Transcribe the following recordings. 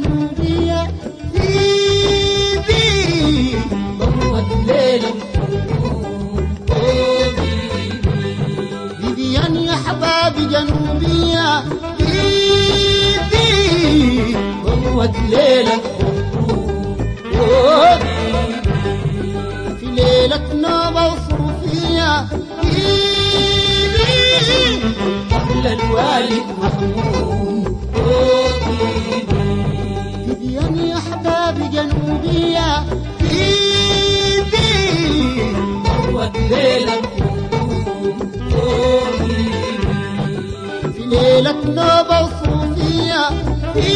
جنوبية في ضوت ليلة بيبيان يا حبابي جنوبية في ضوت ليلة في ليلة نوبة وصوفية قبل الوالد محمود بيبيان يا حبابي جنوبية في ضوت ليلة في ليلة نوبة وصوفية في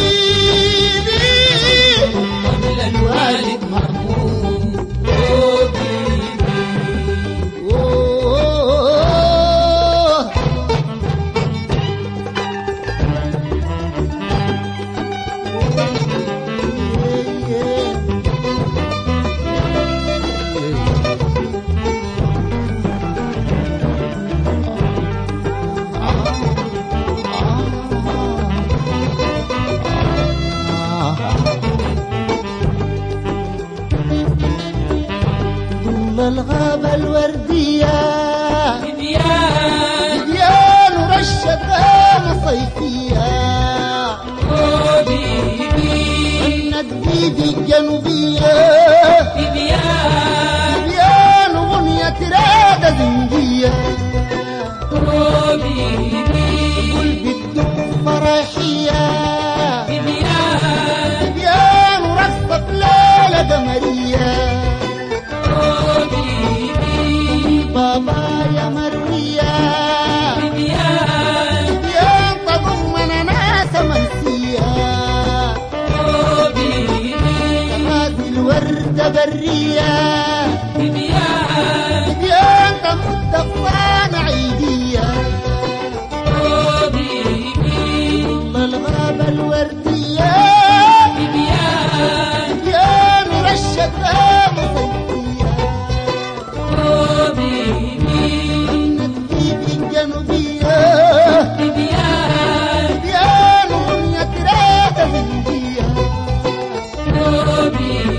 قبل الوالد محمود الغابة الوردية بيبيان ورشة غابة صيفية غنت بيبي الجنوبية بيبيان وغنية رادة زنجية قلبي الدق فرحية بيبيان ورقصة في ليلة قمرية بابا يا مروية بيبيان تضمن ناس منسية هذه الوردة برية بيبيان تمد أغصان عيدية الغابة الوردية بيبيان ورشة غابة صيفية جنوبية بيبيان وغنية رادة زنجية